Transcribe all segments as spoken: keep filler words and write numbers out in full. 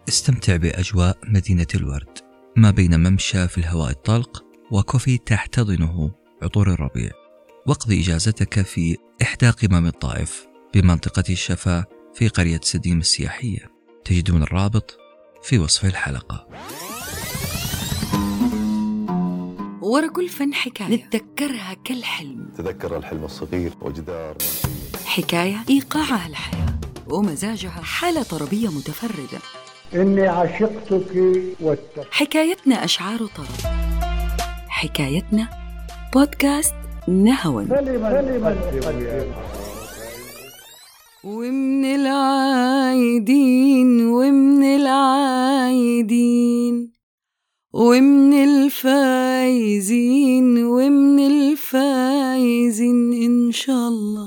استمتع بأجواء مدينة الورد ما بين ممشى في الهواء الطلق وكوفي تحتضنه عطور الربيع، واقضي إجازتك في إحدى قمم الطائف بمنطقة الشفا في قرية سديم السياحية. تجدون الرابط في وصف الحلقة. ورا كل فن حكاية نتذكرها كالحلم، تذكر الحلم الصغير وجدار حكاية إيقاعها الحياة ومزاجها حالة طربية متفردة. إني عشقتك والتف... حكايتنا أشعار طرب، حكايتنا بودكاست نهوى. ومن العايدين ومن العايدين ومن الفايزين ومن الفايزين إن شاء الله.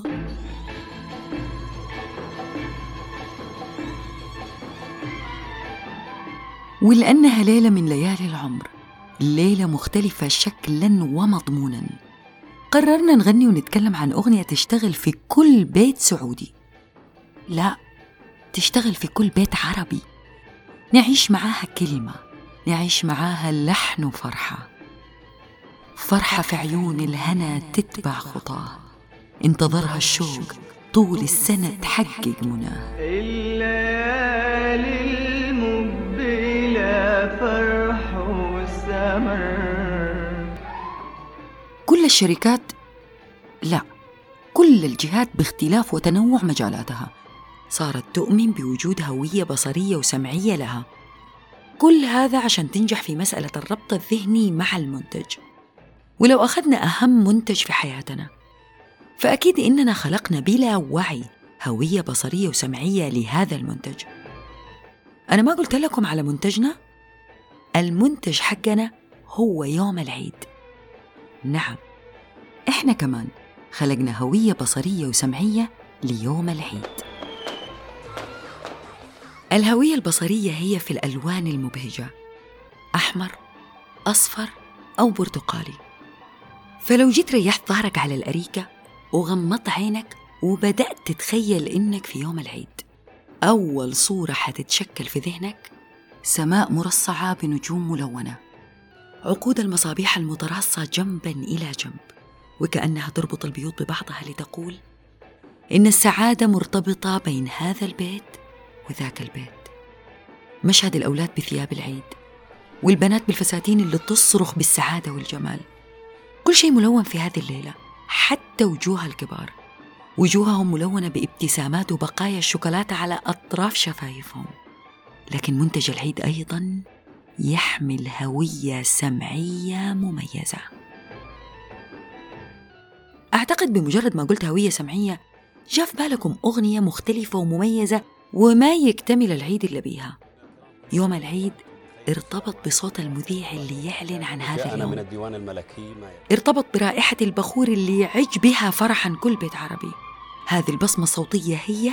ولأنها ليلة من ليالي العمر، ليلة مختلفة شكلاً ومضموناً، قررنا نغني ونتكلم عن أغنية تشتغل في كل بيت سعودي، لا تشتغل في كل بيت عربي، نعيش معاها كلمة، نعيش معاها لحن وفرحة، فرحة في عيون الهنا تتبع خطاه، انتظرها الشوق طول السنة تحقق مناه. الليالي المقبلة فرح والسمر. كل الشركات، لا كل الجهات باختلاف وتنوع مجالاتها صارت تؤمن بوجود هوية بصرية وسمعية لها، كل هذا عشان تنجح في مسألة الربط الذهني مع المنتج. ولو أخذنا أهم منتج في حياتنا، فأكيد إننا خلقنا بلا وعي هوية بصرية وسمعية لهذا المنتج. أنا ما قلت لكم على منتجنا؟ المنتج حقنا هو يوم العيد. نعم، إحنا كمان خلقنا هوية بصرية وسمعية ليوم العيد. الهوية البصرية هي في الألوان المبهجة، أحمر، أصفر أو برتقالي. فلو جيت ريحت ظهرك على الأريكة وغمضت عينك وبدأت تتخيل إنك في يوم العيد، أول صورة حتتشكل في ذهنك سماء مرصعة بنجوم ملونة، عقود المصابيح المتراصة جنباً إلى جنب، وكأنها تربط البيوت ببعضها لتقول إن السعادة مرتبطة بين هذا البيت وذاك البيت. مشهد الأولاد بثياب العيد والبنات بالفساتين اللي تصرخ بالسعادة والجمال، كل شيء ملون في هذه الليلة، حتى وجوه الكبار وجوههم ملونة بابتسامات وبقايا الشوكولاتة على أطراف شفايفهم. لكن منتج العيد أيضاً يحمل هوية سمعية مميزة. أعتقد بمجرد ما قلت هوية سمعية جاء في بالكم أغنية مختلفة ومميزة وما يكتمل العيد إلا بيها. يوم العيد ارتبط بصوت المذيع اللي يعلن عن هذا اليوم، ارتبط برائحة البخور اللي يعج بها فرحاً كل بيت عربي. هذه البصمة الصوتية هي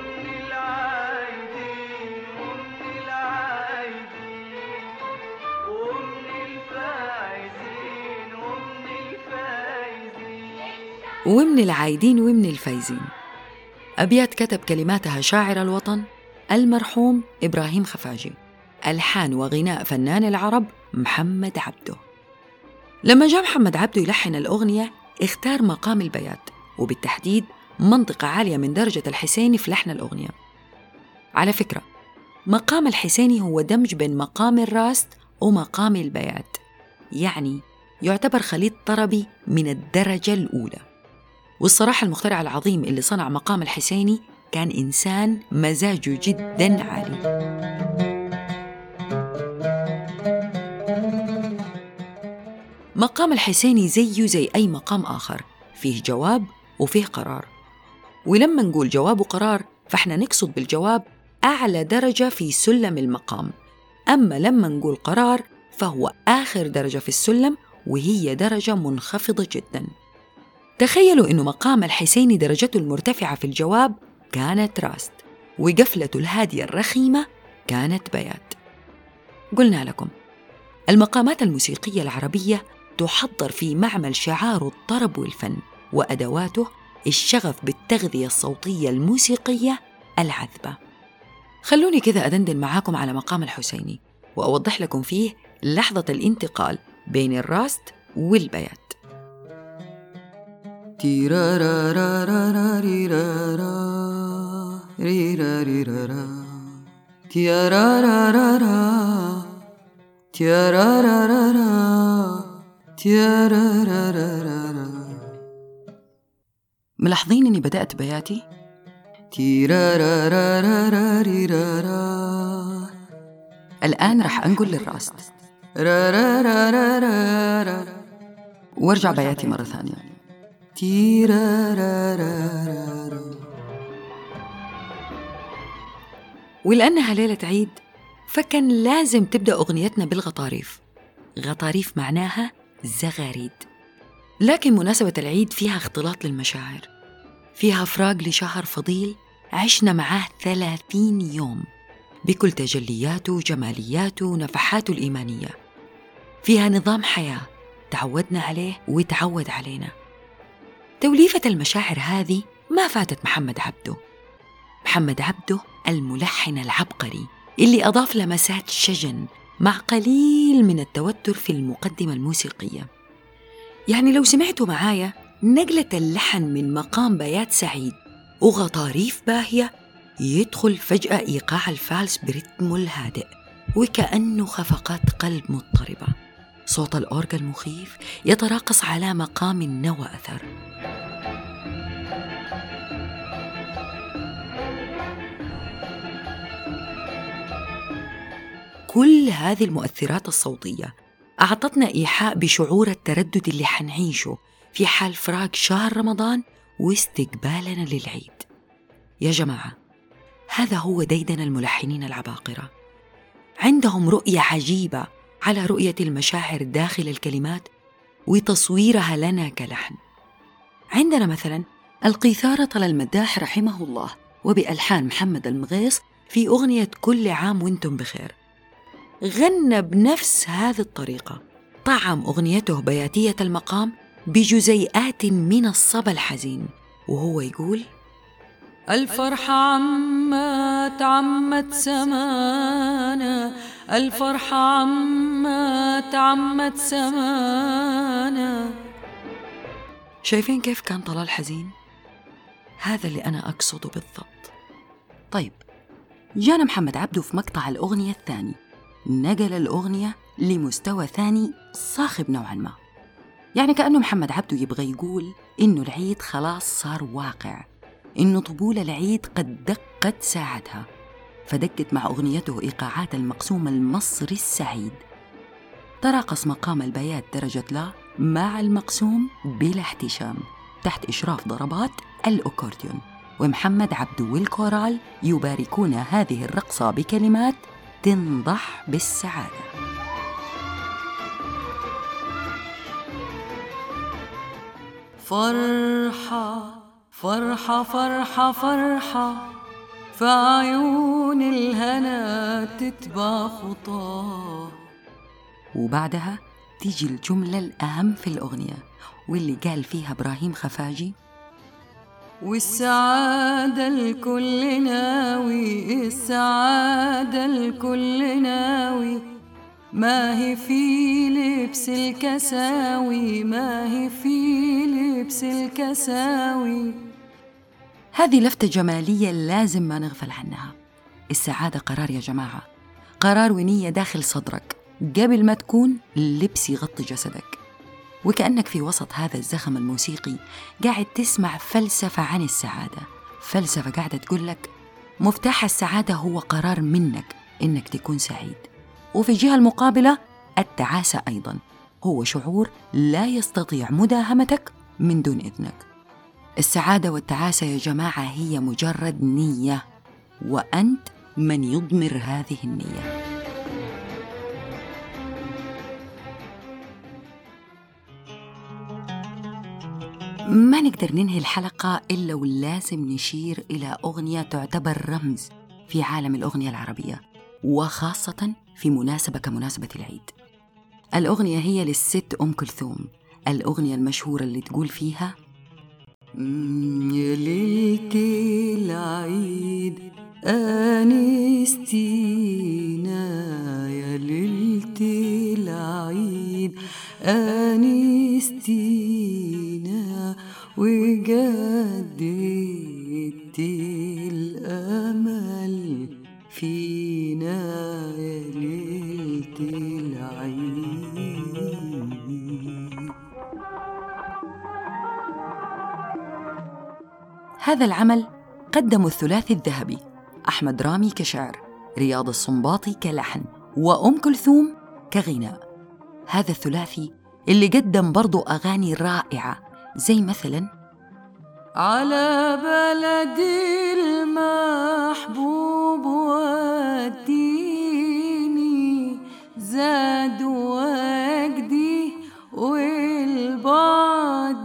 ومن العايدين ومن الفايزين. أبيات كتب كلماتها شاعر الوطن المرحوم إبراهيم خفاجي، ألحان وغناء فنان العرب محمد عبده. لما جاء محمد عبده يلحن الأغنية اختار مقام البيات، وبالتحديد منطقة عالية من درجة الحسيني في لحن الأغنية. على فكرة، مقام الحسيني هو دمج بين مقام الراست ومقام البيات، يعني يعتبر خليط طربي من الدرجة الأولى. والصراحة المخترع العظيم اللي صنع مقام الحسيني كان إنسان مزاجه جداً عالي. مقام الحسيني زيه زي أي مقام آخر، فيه جواب وفيه قرار. ولما نقول جواب وقرار فإحنا نقصد بالجواب أعلى درجة في سلم المقام، أما لما نقول قرار فهو آخر درجة في السلم وهي درجة منخفضة جداً. تخيلوا إنه مقام الحسيني درجته المرتفعة في الجواب كانت راست، وقفلته الهادية الرخيمة كانت بيات. قلنا لكم المقامات الموسيقية العربية تحضر في معمل شعار الطرب والفن، وأدواته الشغف بالتغذية الصوتية الموسيقية العذبة. خلوني كذا أدندن معاكم على مقام الحسيني وأوضح لكم فيه لحظة الانتقال بين الراست والبيات. ملاحظين إني بدأت بياتي الآن رح أنقل للراست وارجع بياتي مرة ثانية. ولأنها ليلة عيد فكان لازم تبدأ أغنيتنا بالغطاريف. غطاريف معناها زغاريد، لكن مناسبة العيد فيها اختلاط للمشاعر، فيها فراق لشهر فضيل عشنا معاه ثلاثين يوم بكل تجلياته وجمالياته ونفحاته الإيمانية. فيها نظام حياة تعودنا عليه وتعود علينا. توليفة المشاعر هذه ما فاتت محمد عبده. محمد عبده الملحن العبقري اللي أضاف لمسات شجن مع قليل من التوتر في المقدمة الموسيقية. يعني لو سمعتوا معايا نقلة اللحن من مقام بيات سعيد وغطاريف باهية يدخل فجأة إيقاع الفالس برتمه الهادئ وكأنه خفقات قلب مضطربة. صوت الأورغ المخيف يتراقص على مقام النوى أثر. كل هذه المؤثرات الصوتية أعطتنا إيحاء بشعور التردد اللي حنعيشه في حال فراق شهر رمضان واستقبالنا للعيد. يا جماعة، هذا هو ديدن الملحنين العباقرة. عندهم رؤية عجيبة على رؤية المشاعر داخل الكلمات وتصويرها لنا كلحن. عندنا مثلاً القيثارة طل المداح رحمه الله وبألحان محمد المغيص في أغنية كل عام وانتم بخير، غنى بنفس هذه الطريقة. طعم أغنيته بياتية المقام بجزيئات من الصبا الحزين وهو يقول: الفرحة عمت عمت سمانا، الفرحة عمت عمت سمانا. شايفين كيف كان طلال حزين؟ هذا اللي أنا أقصده بالضبط. طيب، جانا محمد عبده في مقطع الأغنية الثاني، نقل الأغنية لمستوى ثاني صاخب نوعاً ما. يعني كأنه محمد عبده يبغى يقول إنه العيد خلاص صار واقع، إنه طبول العيد قد دقت ساعتها، فدقت مع أغنيته إيقاعات المقسوم المصري السعيد. تراقص مقام البيات درجة لا مع المقسوم بلا احتشام تحت إشراف ضربات الأكورديون، ومحمد عبده والكورال يباركون هذه الرقصة بكلمات تنضح بالسعادة. فرحة فرحة فرحة فرحة في عيون الهنا تتبع خطاه. وبعدها تيجي الجملة الأهم في الأغنية واللي قال فيها إبراهيم خفاجي: والسعادة الكل ناوي، السعادة الكل ناوي، ما هي في لبس الكساوي، ما هي في لبس الكساوي. هذه لفتة جمالية لازم ما نغفل عنها. السعادة قرار يا جماعة، قرار ونية داخل صدرك قبل ما تكون لبس يغطي جسدك. وكأنك في وسط هذا الزخم الموسيقي قاعد تسمع فلسفة عن السعادة، فلسفة قاعدة تقول لك مفتاح السعادة هو قرار منك إنك تكون سعيد. وفي الجهة المقابلة التعاسة أيضاً هو شعور لا يستطيع مداهمتك من دون إذنك. السعادة والتعاسة يا جماعة هي مجرد نية، وأنت من يضمر هذه النية. ما نقدر ننهي الحلقة إلا ولازم نشير إلى أغنية تعتبر رمز في عالم الأغنية العربية، وخاصة في مناسبة كمناسبة العيد. الأغنية هي للست أم كلثوم، الأغنية المشهورة اللي تقول فيها: يا ليلة العيد آنستينا يا ليلة العيد، آنستينا وجددت الأمل فينا يا ليلة العيد. هذا العمل قدمه الثلاثي الذهبي أحمد رامي كشعر، رياض السنباطي كلحن، وأم كلثوم كغناء. هذا الثلاثي اللي قدم برضو أغاني رائعة زي مثلاً على بلدي المحبوب وديني زاد وجدي والبعد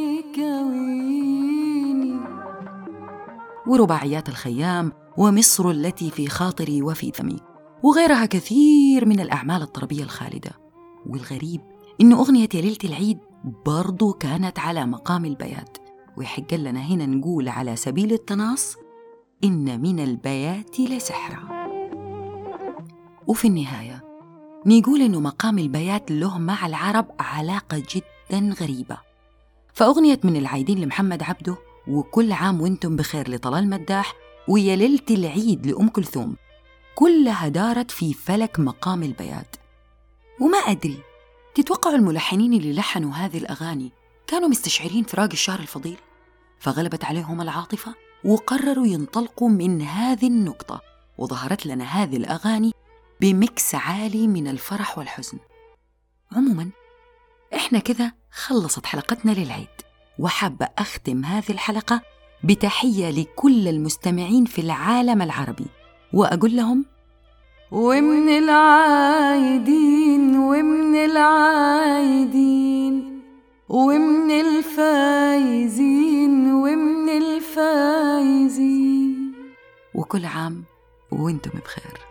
كويني، ورباعيات الخيام ومصر التي في خاطري وفي فمي، وغيرها كثير من الأعمال الطربية الخالدة. والغريب إنه أغنية يا ليلة العيد برضو كانت على مقام البيات، ويحق لنا هنا نقول على سبيل التناص إن من البيات لسحرا. وفي النهاية نقول إنه مقام البيات له مع العرب علاقة جدا غريبة. فأغنية من العايدين لمحمد عبده، وكل عام وانتم بخير لطلال مداح، ويا ليلة العيد لأم كلثوم، كلها دارت في فلك مقام البيات. وما أدري، تتوقعوا الملحنين اللي لحنوا هذه الأغاني كانوا مستشعرين فراق الشهر الفضيل؟ فغلبت عليهم العاطفة وقرروا ينطلقوا من هذه النقطة، وظهرت لنا هذه الأغاني بمكس عالي من الفرح والحزن. عموماً إحنا كذا خلصت حلقتنا للعيد، وحابة أختم هذه الحلقة بتحية لكل المستمعين في العالم العربي، وأقول لهم ومن العايدين ومن العايدين ومن الفايزين ومن الفايزين، وكل عام وانتم بخير.